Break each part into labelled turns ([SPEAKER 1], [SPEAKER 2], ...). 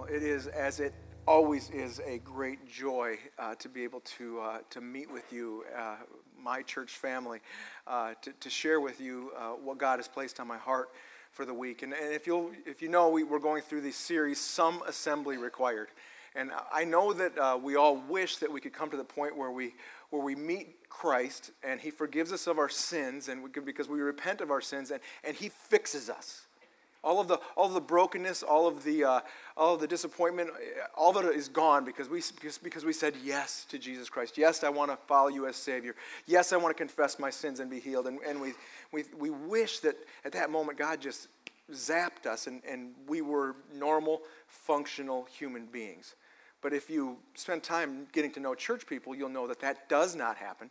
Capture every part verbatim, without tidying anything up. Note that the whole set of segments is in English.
[SPEAKER 1] It is, as it always is, a great joy uh, to be able to uh, to meet with you, uh, my church family, uh, to, to share with you uh, what God has placed on my heart for the week. And, and if you'll, if you know, we, we're going through this series, Some Assembly Required. And I know that uh, we all wish that we could come to the point where we where we meet Christ and He forgives us of our sins, and we could, because we repent of our sins, and, and He fixes us. All of the all of the brokenness, all of the uh, all of the disappointment, all of it is gone because we because, because we said yes to Jesus Christ. Yes, I want to follow you as Savior. Yes, I want to confess my sins and be healed. And, and we we we wish that at that moment God just zapped us and, and we were normal, functional human beings. But if you spend time getting to know church people, you'll know that that does not happen.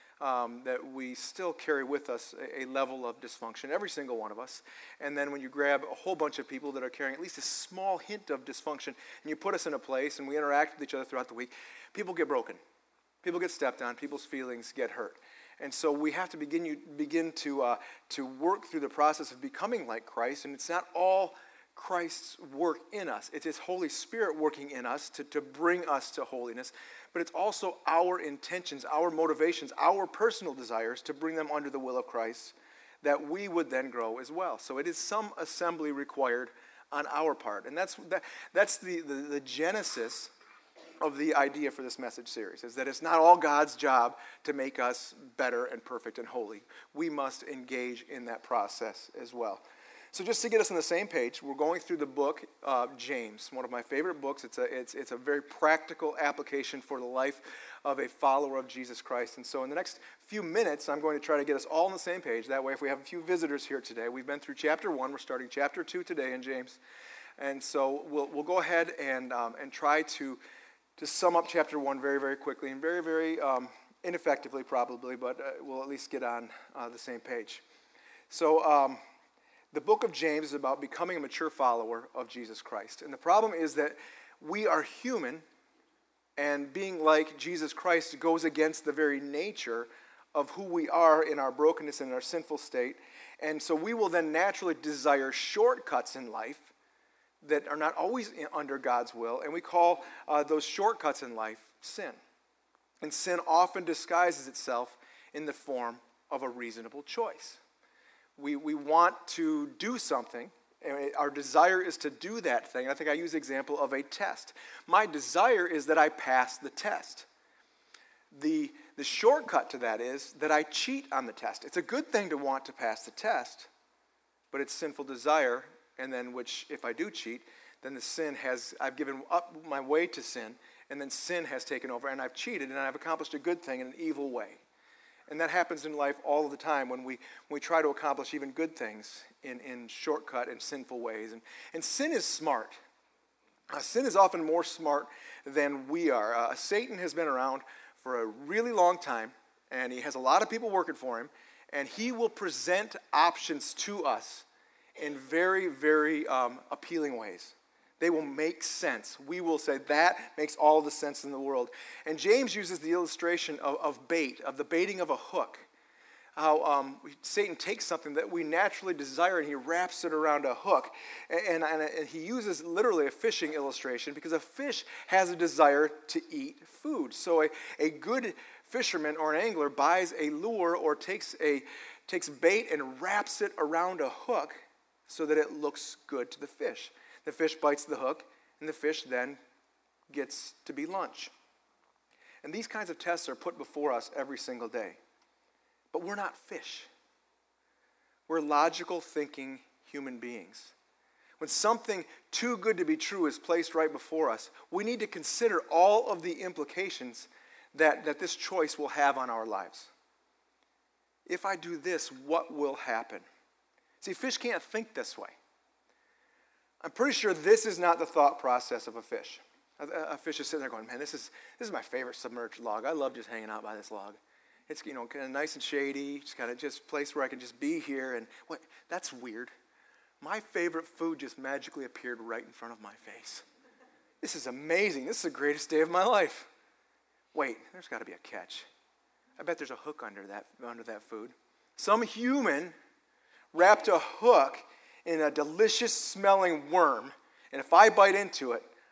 [SPEAKER 1] Um, that we still carry with us a, a level of dysfunction, every single one of us. And then when you grab a whole bunch of people that are carrying at least a small hint of dysfunction, and you put us in a place and we interact with each other throughout the week, people get broken. People get stepped on. People's feelings get hurt. And so we have to begin you, begin to uh, to work through the process of becoming like Christ. And it's not all Christ's work in us. It's His Holy Spirit working in us to, to bring us to holiness. But it's also our intentions, our motivations, our personal desires to bring them under the will of Christ, that we would then grow as well. So it is some assembly required on our part. And that's that, that's the, the, the genesis of the idea for this message series, is that it's not all God's job to make us better and perfect and holy. We must engage in that process as well. So just to get us on the same page, we're going through the book of James, one of my favorite books. It's a it's it's a very practical application for the life of a follower of Jesus Christ. And so in the next few minutes, I'm going to try to get us all on the same page. That way, if we have a few visitors here today, we've been through chapter one. We're starting chapter two today in James. And so we'll we'll go ahead and um, and try to to sum up chapter one very, very quickly and very, very um, ineffectively probably, but uh, we'll at least get on uh, the same page. So... Um, The book of James is about becoming a mature follower of Jesus Christ. And the problem is that we are human, and being like Jesus Christ goes against the very nature of who we are in our brokenness and in our sinful state. And so we will then naturally desire shortcuts in life that are not always under God's will, and we call uh, those shortcuts in life sin. And sin often disguises itself in the form of a reasonable choice. We we want to do something, and our desire is to do that thing. I think I use the example of a test. My desire is that I pass the test. The, the shortcut to that is that I cheat on the test. It's a good thing to want to pass the test, but it's sinful desire, and then which, if I do cheat, then the sin has, I've given up my way to sin, and then sin has taken over, and I've cheated, and I've accomplished a good thing in an evil way. And that happens in life all of the time when we when we try to accomplish even good things in, in shortcut and sinful ways. And, and sin is smart. Uh, sin is often more smart than we are. Uh, Satan has been around for a really long time, and he has a lot of people working for him, and he will present options to us in very, very um, appealing ways. They will make sense. We will say, that makes all the sense in the world. And James uses the illustration of, of bait, of the baiting of a hook. How um, Satan takes something that we naturally desire and he wraps it around a hook. And, and, and he uses literally a fishing illustration because a fish has a desire to eat food. So a, a good fisherman or an angler buys a lure or takes, a, takes bait and wraps it around a hook so that it looks good to the fish. The fish bites the hook, and the fish then gets to be lunch. And these kinds of tests are put before us every single day. But we're not fish. We're logical thinking human beings. When something too good to be true is placed right before us, we need to consider all of the implications that, that this choice will have on our lives. If I do this, what will happen? See, fish can't think this way. I'm pretty sure this is not the thought process of a fish. A, a fish is sitting there going, man, this is this is my favorite submerged log. I love just hanging out by this log. It's, you know, kind of nice and shady, just kind of just a place where I can just be here. And what? That's weird. My favorite food just magically appeared right in front of my face. This is amazing. This is the greatest day of my life. Wait, there's got to be a catch. I bet there's a hook under that under that food. Some human wrapped a hook in a delicious smelling worm, and if I bite into it,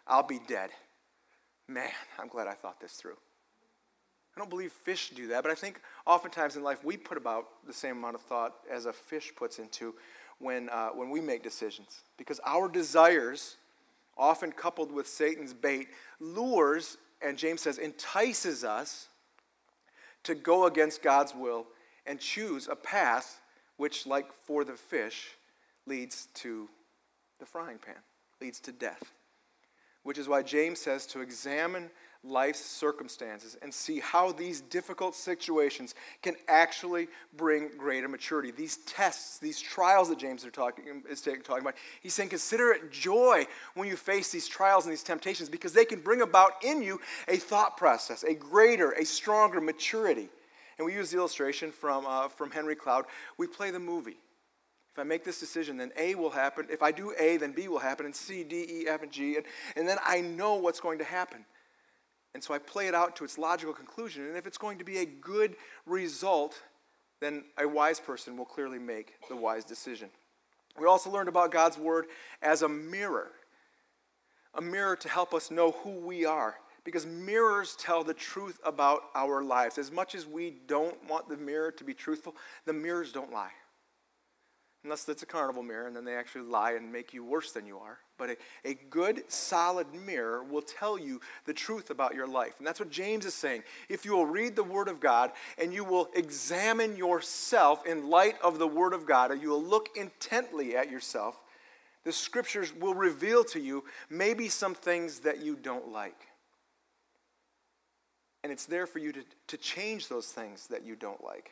[SPEAKER 1] I'll be dead. Man, I'm glad I thought this through. I don't believe fish do that, but I think oftentimes in life we put about the same amount of thought as a fish puts into when, uh, when we make decisions. Because our desires, often coupled with Satan's bait, lures, and James says, entices us to go against God's will and choose a path which, like for the fish, leads to the frying pan, leads to death. Which is why James says to examine life's circumstances and see how these difficult situations can actually bring greater maturity. These tests, these trials that James are talking, is talking about, he's saying consider it joy when you face these trials and these temptations because they can bring about in you a thought process, a greater, a stronger maturity. And we use the illustration from, uh, from Henry Cloud. We play the movie. If I make this decision, then A will happen. If I do A, then B will happen, and C, D, E, F, and G. And, and then I know what's going to happen. And so I play it out to its logical conclusion. And if it's going to be a good result, then a wise person will clearly make the wise decision. We also learned about God's word as a mirror. A mirror to help us know who we are. Because mirrors tell the truth about our lives. As much as we don't want the mirror to be truthful, the mirrors don't lie. Unless it's a carnival mirror, and then they actually lie and make you worse than you are. But a, a good, solid mirror will tell you the truth about your life. And that's what James is saying. If you will read the Word of God, and you will examine yourself in light of the Word of God, and you will look intently at yourself, the Scriptures will reveal to you maybe some things that you don't like. And it's there for you to, to change those things that you don't like.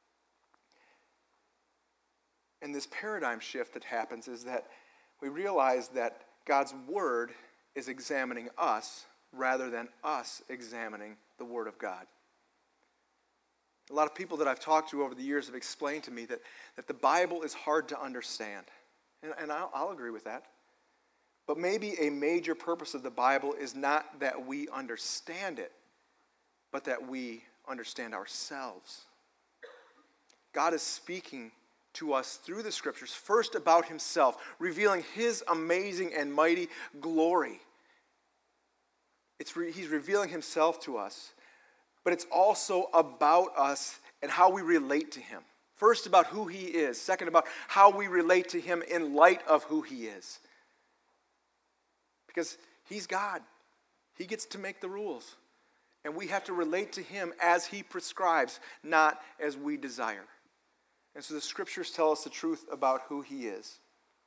[SPEAKER 1] And this paradigm shift that happens is that we realize that God's Word is examining us rather than us examining the Word of God. A lot of people that I've talked to over the years have explained to me that, that the Bible is hard to understand. And, and I'll, I'll agree with that. But maybe a major purpose of the Bible is not that we understand it, but that we understand ourselves. God is speaking to us through the Scriptures, first about himself, revealing his amazing and mighty glory. It's re- he's revealing himself to us, but it's also about us and how we relate to him. First about who he is, second about how we relate to him in light of who he is. Because he's God. He gets to make the rules. And we have to relate to him as he prescribes, not as we desire. And so the Scriptures tell us the truth about who he is.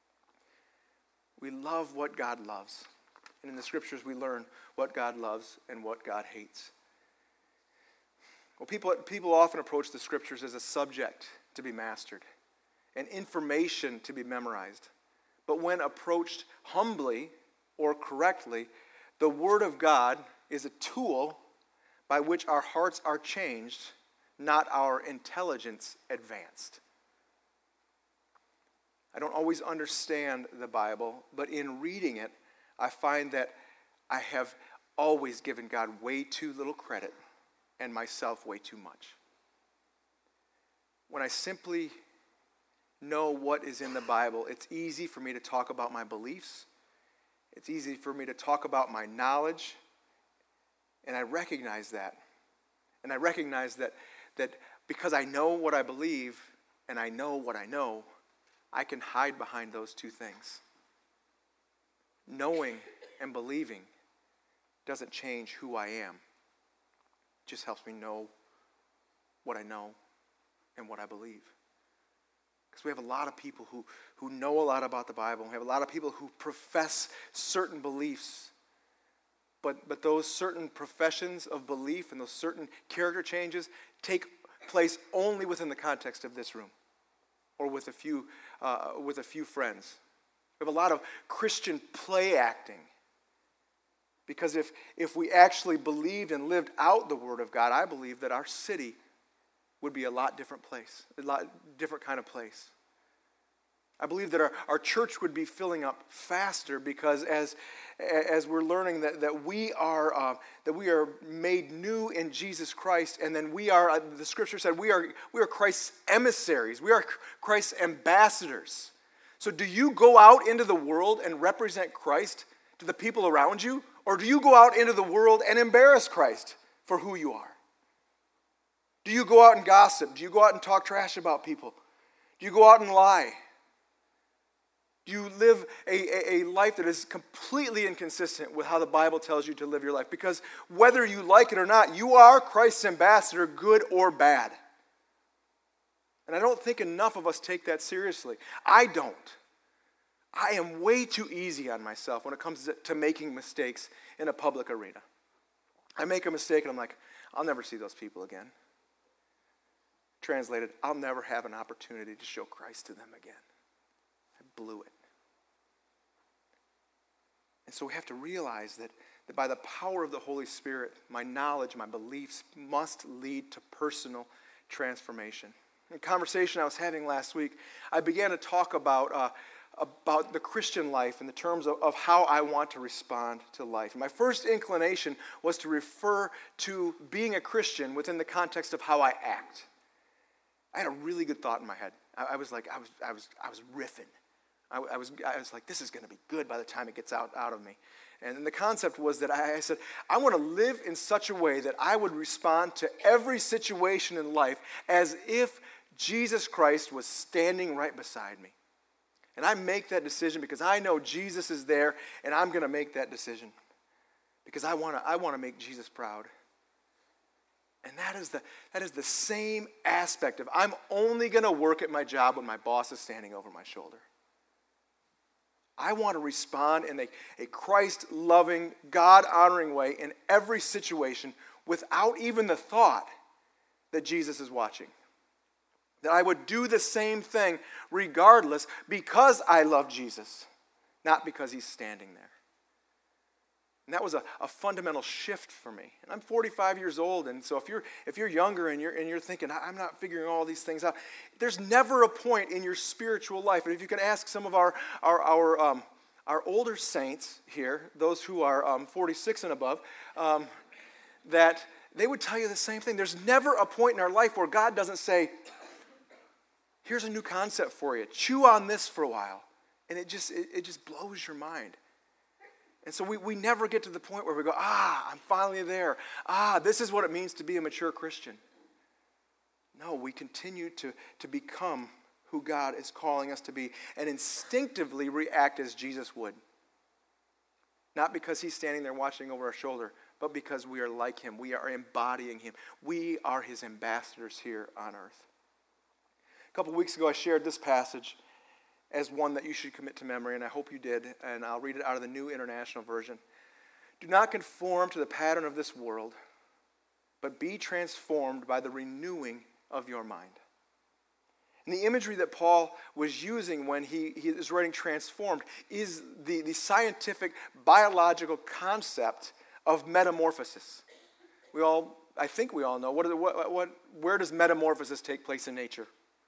[SPEAKER 1] We love what God loves. And in the Scriptures we learn what God loves and what God hates. Well, people, people often approach the Scriptures as a subject to be mastered, and information to be memorized. But when approached humbly or correctly, the Word of God is a tool by which our hearts are changed, not our intelligence advanced. I don't always understand the Bible, but in reading it, I find that I have always given God way too little credit and myself way too much. When I simply know what is in the Bible, it's easy for me to talk about my beliefs. It's easy for me to talk about my knowledge. And I recognize that. And I recognize that, that because I know what I believe and I know what I know, I can hide behind those two things. Knowing and believing doesn't change who I am. It just helps me know what I know and what I believe. Because we have a lot of people who, who know a lot about the Bible. We have a lot of people who profess certain beliefs. But, but those certain professions of belief and those certain character changes take place only within the context of this room or with a few, uh, with a few friends. We have a lot of Christian play acting. Because if, if we actually believed and lived out the Word of God, I believe that our city would be a lot different place, a lot different kind of place. I believe that our, our church would be filling up faster because as, as we're learning that, that we are uh, that we are made new in Jesus Christ, and then we are, uh, the Scripture said, we are we are Christ's emissaries. We are Christ's ambassadors. So do you go out into the world and represent Christ to the people around you? Or do you go out into the world and embarrass Christ for who you are? Do you go out and gossip? Do you go out and talk trash about people? Do you go out and lie? Do you live a, a, a life that is completely inconsistent with how the Bible tells you to live your life? Because whether you like it or not, you are Christ's ambassador, good or bad. And I don't think enough of us take that seriously. I don't. I am way too easy on myself when it comes to, to making mistakes in a public arena. I make a mistake and I'm like, I'll never see those people again. Translated, I'll never have an opportunity to show Christ to them again. I blew it. And so we have to realize that, that by the power of the Holy Spirit, my knowledge, my beliefs must lead to personal transformation. In a conversation I was having last week, I began to talk about, uh, about the Christian life in the terms of, of how I want to respond to life. And my first inclination was to refer to being a Christian within the context of how I act. I had a really good thought in my head. I, I was like, I was, I was, I was riffing. I, I was, I was like, this is going to be good by the time it gets out, out of me. And the concept was that I, I said, I want to live in such a way that I would respond to every situation in life as if Jesus Christ was standing right beside me. And I make that decision because I know Jesus is there, and I'm going to make that decision because I want to, I want to make Jesus proud. And that is the that is the same aspect of I'm only going to work at my job when my boss is standing over my shoulder. I want to respond in a, a Christ-loving, God-honoring way in every situation without even the thought that Jesus is watching. That I would do the same thing regardless because I love Jesus, not because he's standing there. And that was a, a fundamental shift for me. And I'm forty-five years old, and so if you're if you're younger and you're and you're thinking, I'm not figuring all these things out, there's never a point in your spiritual life. And if you can ask some of our our our um, our older saints here, those who are um, forty-six and above, um, that they would tell you the same thing. There's never a point in our life where God doesn't say, here's a new concept for you. Chew on this for a while. And it just it, it just blows your mind. And so we, we never get to the point where we go, ah, I'm finally there. Ah, this is what it means to be a mature Christian. No, we continue to, to become who God is calling us to be and instinctively react as Jesus would. Not because he's standing there watching over our shoulder, but because we are like him. We are embodying him. We are his ambassadors here on earth. A couple weeks ago, I shared this passage as one that you should commit to memory, and I hope you did, and I'll read it out of the New International Version. Do not conform to the pattern of this world, but be transformed by the renewing of your mind. And the imagery that Paul was using when he, he is writing transformed is the, the scientific, biological concept of metamorphosis. We all, I think we all know, what, are the, what, what, where does metamorphosis take place in nature?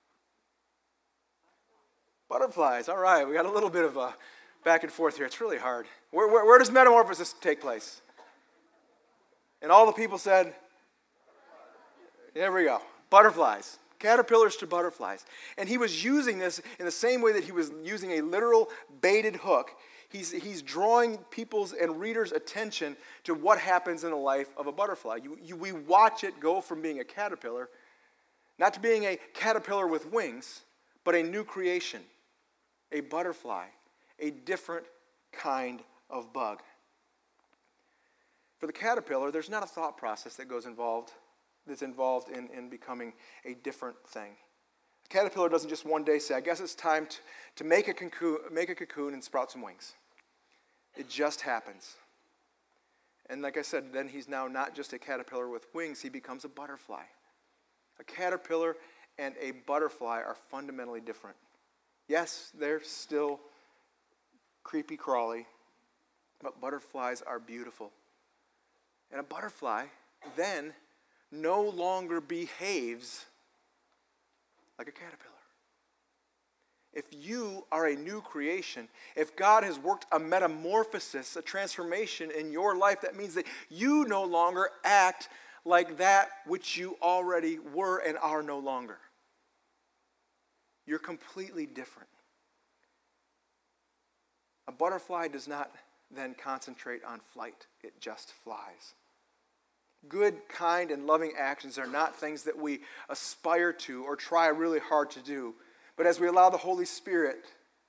[SPEAKER 1] Butterflies, all right, we got a little bit of a back and forth here. It's really hard. Where, where, where does metamorphosis take place? And all the people said, there we go, butterflies, caterpillars to butterflies. And he was using this in the same way that he was using a literal baited hook. He's, he's drawing people's and readers' attention to what happens in the life of a butterfly. You, you, we watch it go from being a caterpillar, not to being a caterpillar with wings, but a new creation. A butterfly, a different kind of bug. For the caterpillar, there's not a thought process that goes involved, that's involved in, in becoming a different thing. The caterpillar doesn't just one day say, I guess it's time to, to make a cocoon, make a cocoon and sprout some wings. It just happens. And like I said, then he's now not just a caterpillar with wings, he becomes a butterfly. A caterpillar and a butterfly are fundamentally different. Yes, they're still creepy crawly, but butterflies are beautiful. And a butterfly then no longer behaves like a caterpillar. If you are a new creation, if God has worked a metamorphosis, a transformation in your life, that means that you no longer act like that which you already were and are no longer. You're completely different. A butterfly does not then concentrate on flight. It just flies. Good, kind, and loving actions are not things that we aspire to or try really hard to do. But as we allow the Holy Spirit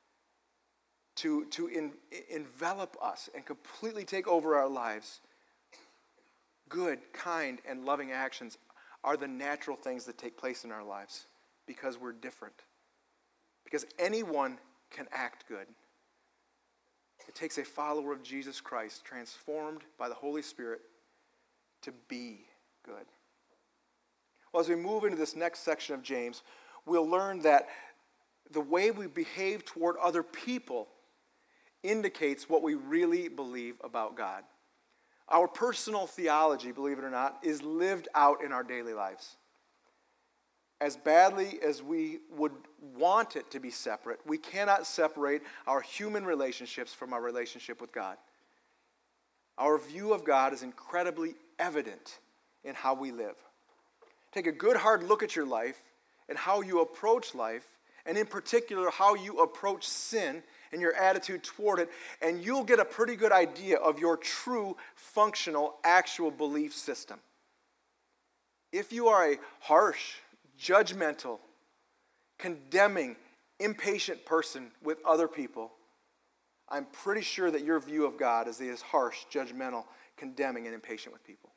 [SPEAKER 1] to, to in, envelop us and completely take over our lives, good, kind, and loving actions are the natural things that take place in our lives because we're different. Because anyone can act good. It takes a follower of Jesus Christ transformed by the Holy Spirit to be good. Well, as we move into this next section of James, we'll learn that the way we behave toward other people indicates what we really believe about God. Our personal theology, believe it or not, is lived out in our daily lives. As badly as we would want it to be separate, we cannot separate our human relationships from our relationship with God. Our view of God is incredibly evident in how we live. Take a good hard look at your life and how you approach life, and in particular how you approach sin and your attitude toward it, and you'll get a pretty good idea of your true, functional, actual belief system. If you are a harsh, judgmental, condemning, impatient person with other people, I'm pretty sure that your view of God is that he is harsh, judgmental, condemning, and impatient with people.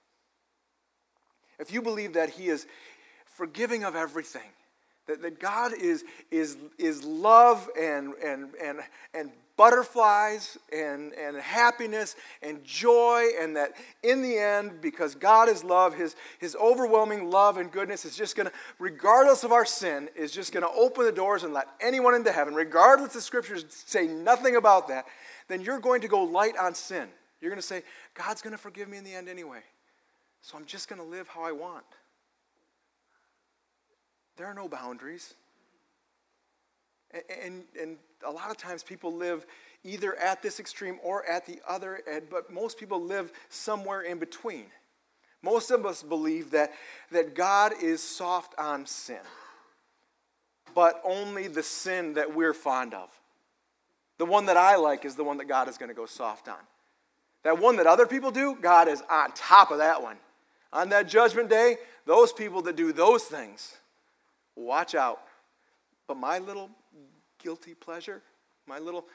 [SPEAKER 1] If you believe that he is forgiving of everything, that, that God is, is, is love and, and, and, and butterflies and, and happiness and joy, and that in the end, because God is love, his, his overwhelming love and goodness is just going to, regardless of our sin, is just going to open the doors and let anyone into heaven, regardless the scriptures say nothing about that, then you're going to go light on sin. You're going to say, God's going to forgive me in the end anyway, so I'm just going to live how I want. There are no boundaries. And, and, and a lot of times people live either at this extreme or at the other end, but most people live somewhere in between. Most of us believe that, that God is soft on sin, but only the sin that we're fond of. The one that I like is the one that God is going to go soft on. That one that other people do, God is on top of that one. On that judgment day, those people that do those things, watch out. But my little guilty pleasure, my little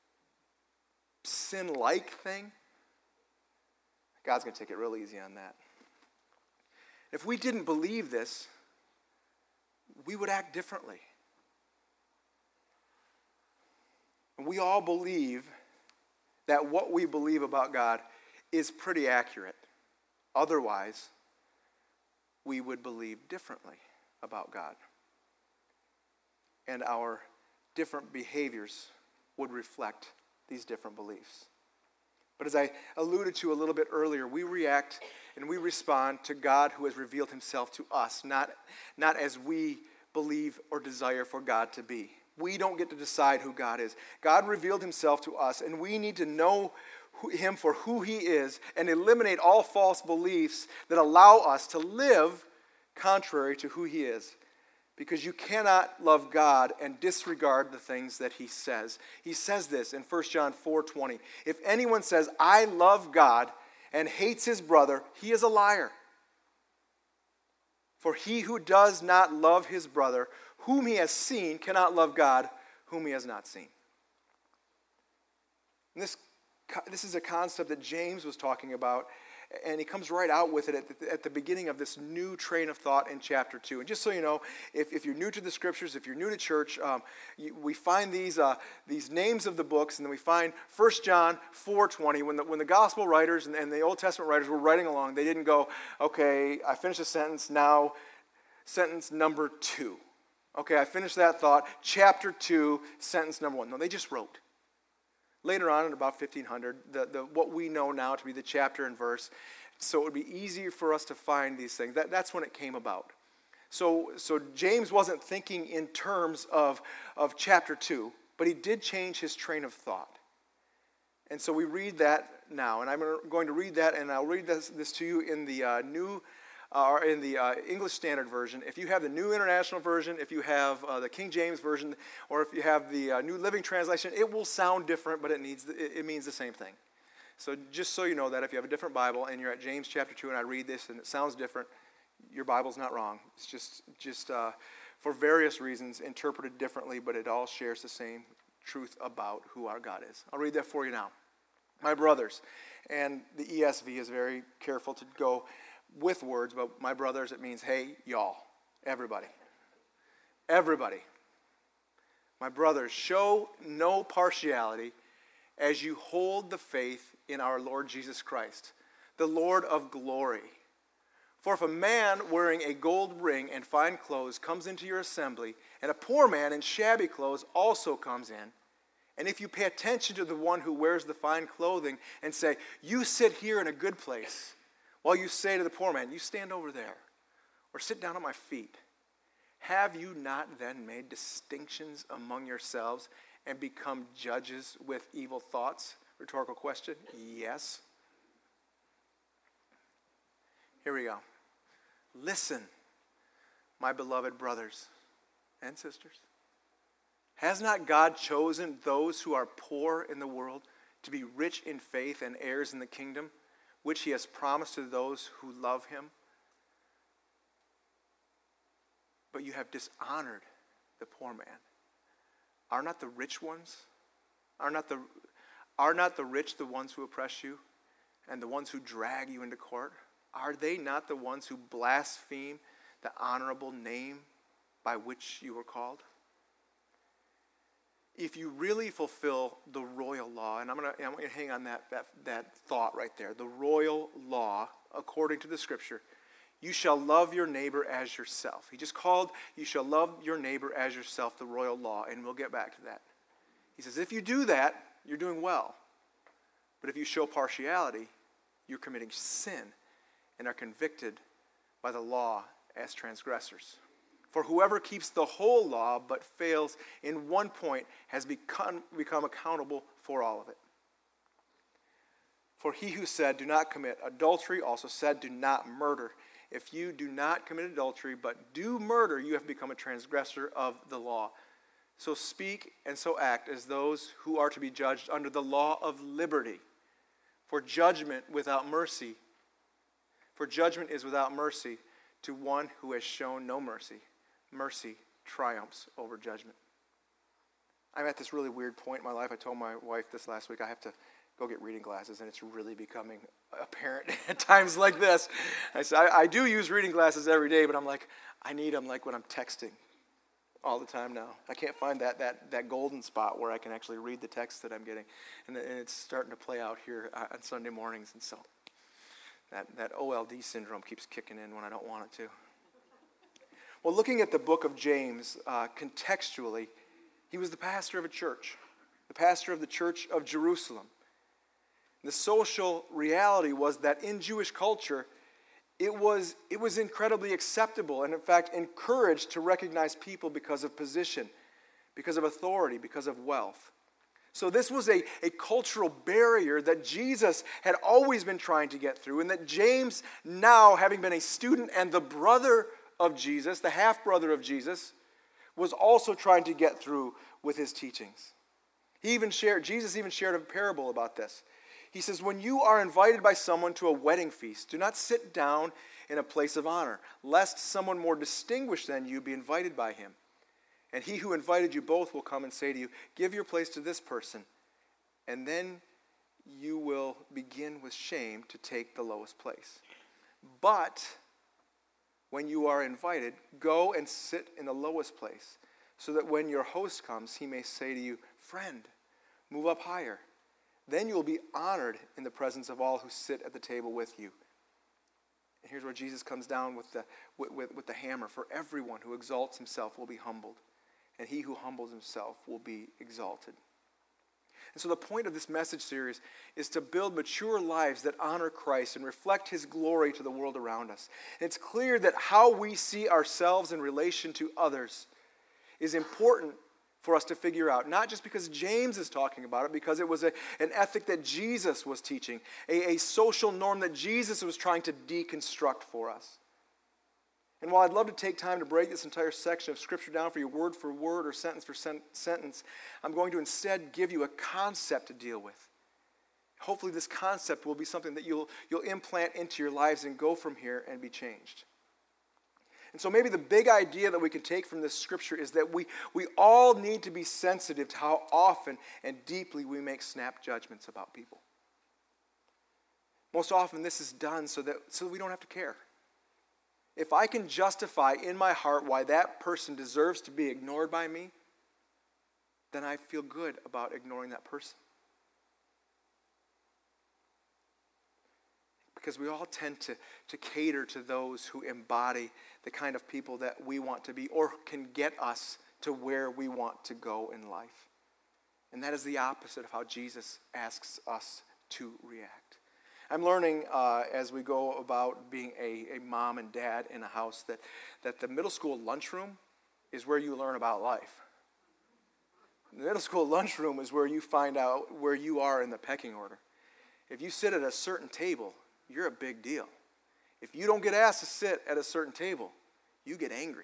[SPEAKER 1] sin-like thing, God's going to take it real easy on that. If we didn't believe this, we would act differently. And we all believe that what we believe about God is pretty accurate. Otherwise, we would believe differently about God. And our different behaviors would reflect these different beliefs. But as I alluded to a little bit earlier, we react and we respond to God who has revealed himself to us, not, not as we believe or desire for God to be. We don't get to decide who God is. God revealed himself to us, and we need to know him for who he is and eliminate all false beliefs that allow us to live contrary to who he is. Because you cannot love God and disregard the things that he says. He says this in First John four twenty. If anyone says, I love God, and hates his brother, he is a liar. For he who does not love his brother, whom he has seen, cannot love God, whom he has not seen. And this, this is a concept that James was talking about, and he comes right out with it at the, at the beginning of this new train of thought in chapter two. And just so you know, if, if you're new to the scriptures, if you're new to church, um, you, we find these uh, these names of the books, and then we find First John four twenty. When the, when the gospel writers and, and the Old Testament writers were writing along, they didn't go, okay, I finished a sentence, now sentence number two. Okay, I finished that thought, chapter two, sentence number one. No, they just wrote. Later on, in about fifteen hundred, the, the, what we know now to be the chapter and verse, so it would be easier for us to find these things. That, that's when it came about. So, so James wasn't thinking in terms of, of chapter two, but he did change his train of thought. And so we read that now, and I'm going to read that, and I'll read this, this to you in the uh, new Uh, or in the uh, English Standard Version. If you have the New International Version, if you have uh, the King James Version, or if you have the uh, New Living Translation, it will sound different, but it needs it, it means the same thing. So just so you know that if you have a different Bible and you're at James chapter two and I read this and it sounds different, your Bible's not wrong. It's just, just uh, for various reasons interpreted differently, but it all shares the same truth about who our God is. I'll read that for you now. My brothers, and the E S V is very careful to go with words, but my brothers, it means, hey, y'all, everybody. Everybody. My brothers, show no partiality as you hold the faith in our Lord Jesus Christ, the Lord of glory. For if a man wearing a gold ring and fine clothes comes into your assembly, and a poor man in shabby clothes also comes in, and if you pay attention to the one who wears the fine clothing and say, you sit here in a good place, while you say to the poor man, you stand over there, or sit down at my feet, have you not then made distinctions among yourselves and become judges with evil thoughts? Rhetorical question, yes. Here we go. Listen, my beloved brothers and sisters. Has not God chosen those who are poor in the world to be rich in faith and heirs in the kingdom, which he has promised to those who love him? But you have dishonored the poor man. Are not the rich ones? Are not the, are not the rich the ones who oppress you and the ones who drag you into court? Are they not the ones who blaspheme the honorable name by which you were called? If you really fulfill the royal law, and I'm going to I'm going to hang on that, that, that thought right there, the royal law, according to the scripture, you shall love your neighbor as yourself. He just called, you shall love your neighbor as yourself, the royal law, and we'll get back to that. He says, if you do that, you're doing well. But if you show partiality, you're committing sin and are convicted by the law as transgressors. For whoever keeps the whole law but fails in one point has become, become accountable for all of it. For he who said, do not commit adultery, also said, do not murder. If you do not commit adultery but do murder, you have become a transgressor of the law. So speak and so act as those who are to be judged under the law of liberty. For judgment without mercy, for judgment is without mercy to one who has shown no mercy. Mercy triumphs over judgment. I'm at this really weird point in my life. I told my wife this last week. I have to go get reading glasses, and it's really becoming apparent at times like this. I said, I, I do use reading glasses every day, but I'm like, I need them like when I'm texting all the time now. I can't find that that that golden spot where I can actually read the text that I'm getting, and, and it's starting to play out here on Sunday mornings, and so that, that O L D syndrome keeps kicking in when I don't want it to. Well, looking at the book of James, uh, contextually, he was the pastor of a church, the pastor of the church of Jerusalem. The social reality was that in Jewish culture, it was, it was incredibly acceptable and, in fact, encouraged to recognize people because of position, because of authority, because of wealth. So this was a, a cultural barrier that Jesus had always been trying to get through, and that James, now having been a student and the brother of Jesus, the half-brother of Jesus, was also trying to get through with his teachings. He even shared, Jesus even shared a parable about this. He says, when you are invited by someone to a wedding feast, do not sit down in a place of honor, lest someone more distinguished than you be invited by him. And he who invited you both will come and say to you, give your place to this person, and then you will begin with shame to take the lowest place. But when you are invited, go and sit in the lowest place, so that when your host comes, he may say to you, friend, move up higher. Then you will be honored in the presence of all who sit at the table with you. And here's where Jesus comes down with the, with, with, with the hammer. For everyone who exalts himself will be humbled, and he who humbles himself will be exalted. And so the point of this message series is to build mature lives that honor Christ and reflect his glory to the world around us. And it's clear that how we see ourselves in relation to others is important for us to figure out, not just because James is talking about it, because it was a, an ethic that Jesus was teaching, a, a social norm that Jesus was trying to deconstruct for us. And while I'd love to take time to break this entire section of Scripture down for you word for word or sentence for sen- sentence, I'm going to instead give you a concept to deal with. Hopefully this concept will be something that you'll, you'll implant into your lives and go from here and be changed. And so maybe the big idea that we can take from this scripture is that we, we all need to be sensitive to how often and deeply we make snap judgments about people. Most often this is done so that, so that we don't have to care. If I can justify in my heart why that person deserves to be ignored by me, then I feel good about ignoring that person. Because we all tend to, to cater to those who embody the kind of people that we want to be or can get us to where we want to go in life. And that is the opposite of how Jesus asks us to react. I'm learning uh, as we go about being a, a mom and dad in a house that, that the middle school lunchroom is where you learn about life. The middle school lunchroom is where you find out where you are in the pecking order. If you sit at a certain table, you're a big deal. If you don't get asked to sit at a certain table, you get angry.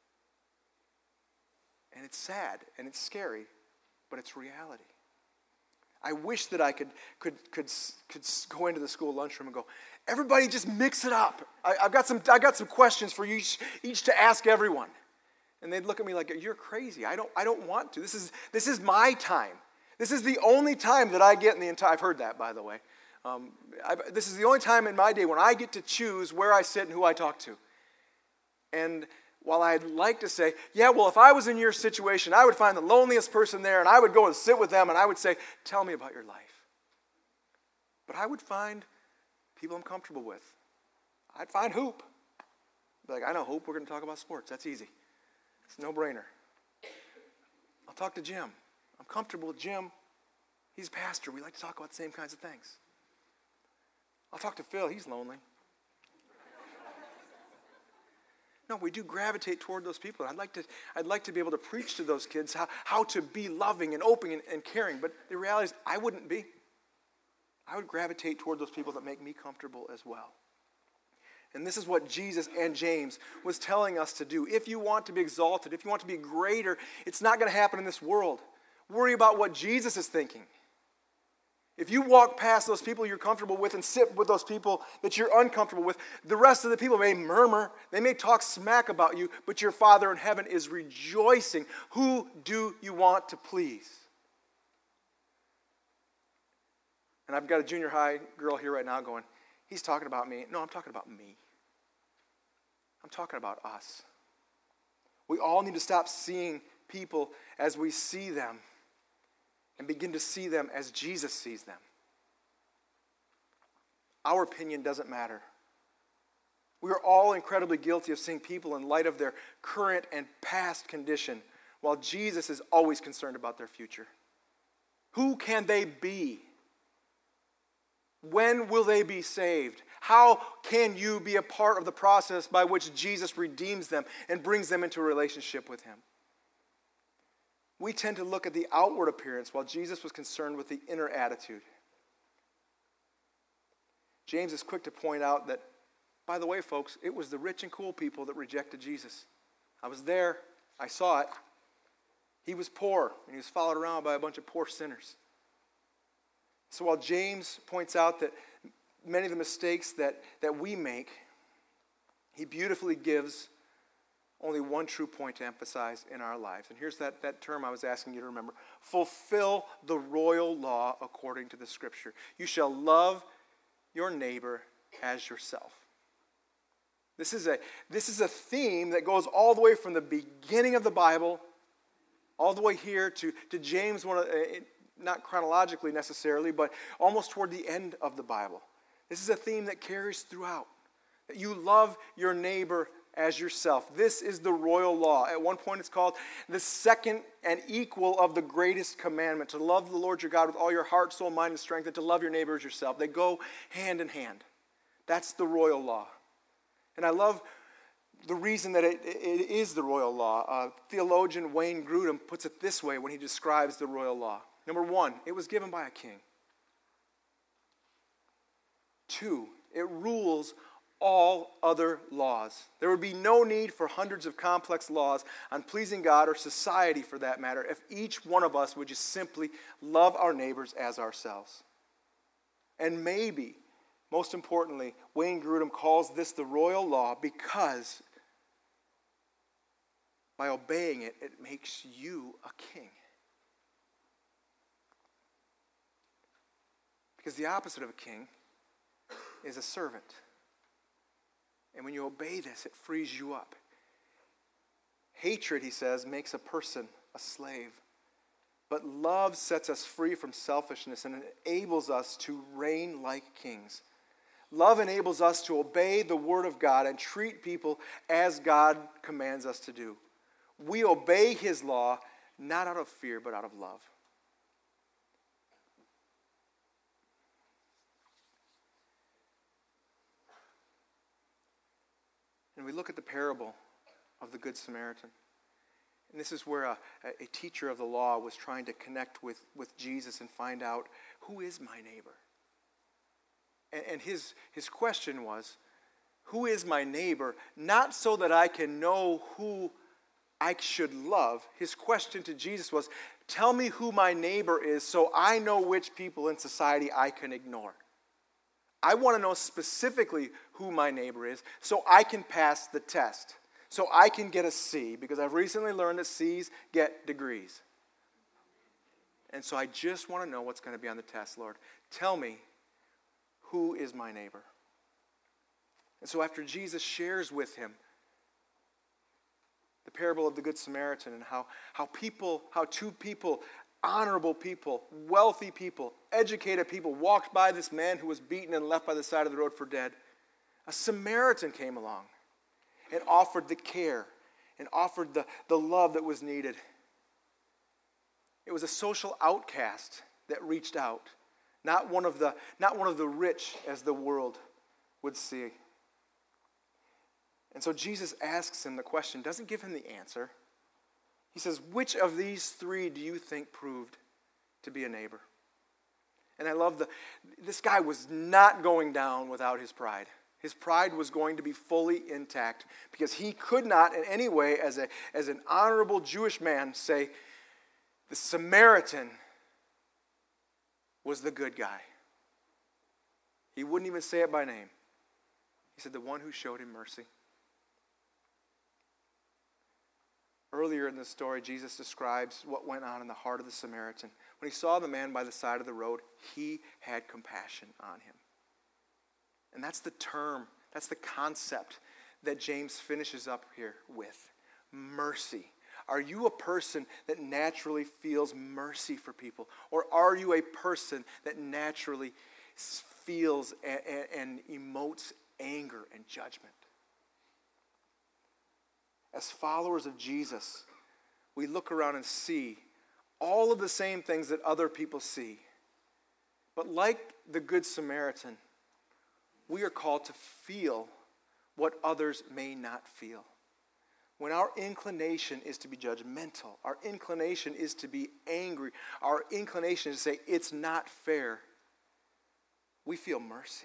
[SPEAKER 1] And it's sad and it's scary, but it's reality. I wish that I could could could could go into the school lunchroom and go, everybody just mix it up. I, I've got some I got some questions for you each, each to ask everyone. And they'd look at me like, you're crazy. I don't I don't want to. This is this is my time. This is the only time that I get in the entire. I've heard that, by the way. Um, I, this is the only time in my day when I get to choose where I sit and who I talk to. And while I'd like to say, yeah, well, if I was in your situation, I would find the loneliest person there, and I would go and sit with them, and I would say, tell me about your life. But I would find people I'm comfortable with. I'd find Hoop. Be like, I know Hoop, we're going to talk about sports. That's easy. It's a no-brainer. I'll talk to Jim. I'm comfortable with Jim. He's a pastor. We like to talk about the same kinds of things. I'll talk to Phil. He's lonely. No, we do gravitate toward those people. I'd like to, I'd like to be able to preach to those kids how, how to be loving and open and, and caring. But the reality is, I wouldn't be. I would gravitate toward those people that make me comfortable as well. And this is what Jesus and James was telling us to do. If you want to be exalted, if you want to be greater, it's not going to happen in this world. Worry about what Jesus is thinking. If you walk past those people you're comfortable with and sit with those people that you're uncomfortable with, the rest of the people may murmur, they may talk smack about you, but your Father in heaven is rejoicing. Who do you want to please? And I've got a junior high girl here right now going, he's talking about me. No, I'm talking about me. I'm talking about us. We all need to stop seeing people as we see them and begin to see them as Jesus sees them. Our opinion doesn't matter. We are all incredibly guilty of seeing people in light of their current and past condition, while Jesus is always concerned about their future. Who can they be? When will they be saved? How can you be a part of the process by which Jesus redeems them and brings them into a relationship with him? We tend to look at the outward appearance while Jesus was concerned with the inner attitude. James is quick to point out that, by the way, folks, it was the rich and cool people that rejected Jesus. I was there. I saw it. He was poor, and he was followed around by a bunch of poor sinners. So while James points out that many of the mistakes that, that we make, he beautifully gives only one true point to emphasize in our lives. And here's that, that term I was asking you to remember. Fulfill the royal law according to the Scripture. You shall love your neighbor as yourself. This is a, this is a theme that goes all the way from the beginning of the Bible all the way here to, to James, one of, not chronologically necessarily, but almost toward the end of the Bible. This is a theme that carries throughout. That you love your neighbor as yourself. This is the royal law. At one point it's called the second and equal of the greatest commandment, to love the Lord your God with all your heart, soul, mind, and strength, and to love your neighbor as yourself. They go hand in hand. That's the royal law. And I love the reason that it, it is the royal law. Uh, theologian Wayne Grudem puts it this way when he describes the royal law. Number one, it was given by a king. Two, it rules all other laws. There would be no need for hundreds of complex laws on pleasing God or society for that matter if each one of us would just simply love our neighbors as ourselves. And maybe, most importantly, Wayne Grudem calls this the royal law because by obeying it, it makes you a king. Because the opposite of a king is a servant. And when you obey this, it frees you up. Hatred, he says, makes a person a slave. But love sets us free from selfishness and enables us to reign like kings. Love enables us to obey the word of God and treat people as God commands us to do. We obey his law not out of fear, but out of love. And we look at the parable of the Good Samaritan. And this is where a, a teacher of the law was trying to connect with, with Jesus and find out, who is my neighbor? And, and his, his question was, who is my neighbor? Not so that I can know who I should love. His question to Jesus was, tell me who my neighbor is so I know which people in society I can ignore. I want to know specifically who my neighbor is so I can pass the test, so I can get a C, because I've recently learned that C's get degrees. And so I just want to know what's going to be on the test, Lord. Tell me, who is my neighbor? And so after Jesus shares with him the parable of the Good Samaritan and how, how people, how two people, honorable people, wealthy people, educated people walked by this man who was beaten and left by the side of the road for dead, a Samaritan came along and offered the care and offered the, the love that was needed. It was a social outcast that reached out, not one of the, not one of the rich as the world would see. And so Jesus asks him the question, doesn't give him the answer. He says, which of these three do you think proved to be a neighbor? And I love the, this guy was not going down without his pride. His pride was going to be fully intact because he could not in any way, as, a, as an honorable Jewish man, say, the Samaritan was the good guy. He wouldn't even say it by name. He said, the one who showed him mercy. Earlier in the story, Jesus describes what went on in the heart of the Samaritan. When he saw the man by the side of the road, he had compassion on him. And that's the term, that's the concept that James finishes up here with. Mercy. Are you a person that naturally feels mercy for people? Or are you a person that naturally feels and, and emotes anger and judgment? As followers of Jesus, we look around and see all of the same things that other people see. But like the Good Samaritan, we are called to feel what others may not feel. When our inclination is to be judgmental, our inclination is to be angry, our inclination is to say, it's not fair, we feel mercy.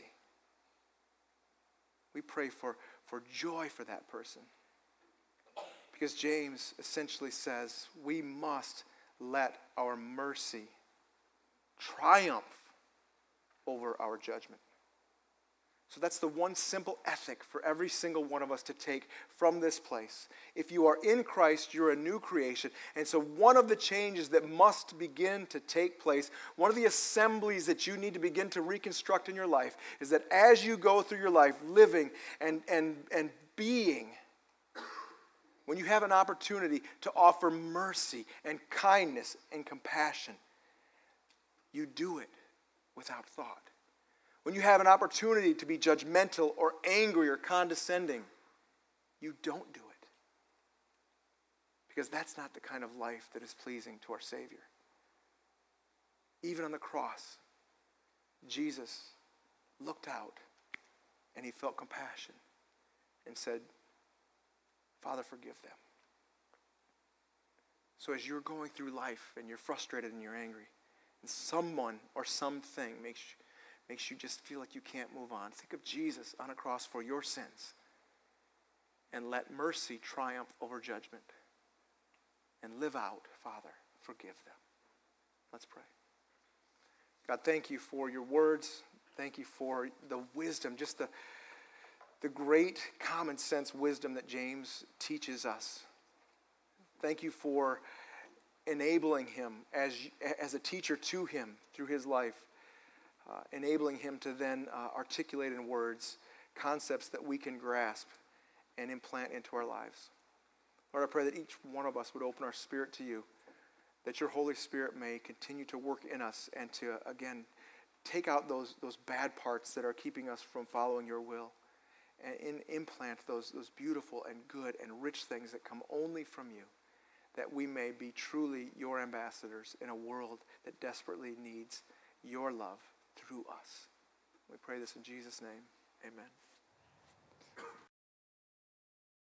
[SPEAKER 1] We pray for, for joy for that person. Because James essentially says we must let our mercy triumph over our judgment. So that's the one simple ethic for every single one of us to take from this place. If you are in Christ, you're a new creation. And so one of the changes that must begin to take place, one of the assemblies that you need to begin to reconstruct in your life, is that as you go through your life living and, and, and being, when you have an opportunity to offer mercy and kindness and compassion, you do it without thought. When you have an opportunity to be judgmental or angry or condescending, you don't do it. Because that's not the kind of life that is pleasing to our Savior. Even on the cross, Jesus looked out and he felt compassion and said, Father, forgive them. So as you're going through life and you're frustrated and you're angry, and someone or something makes you, makes you just feel like you can't move on, think of Jesus on a cross for your sins and let mercy triumph over judgment and live out, Father, forgive them. Let's pray. God, thank you for your words. Thank you for the wisdom, just the, the great common sense wisdom that James teaches us. Thank you for enabling him as, as a teacher to him through his life, uh, enabling him to then uh, articulate in words concepts that we can grasp and implant into our lives. Lord, I pray that each one of us would open our spirit to you, that your Holy Spirit may continue to work in us and to, again, take out those, those bad parts that are keeping us from following your will, and in, implant those, those beautiful and good and rich things that come only from you, that we may be truly your ambassadors in a world that desperately needs your love through us. We pray this in Jesus' name. Amen.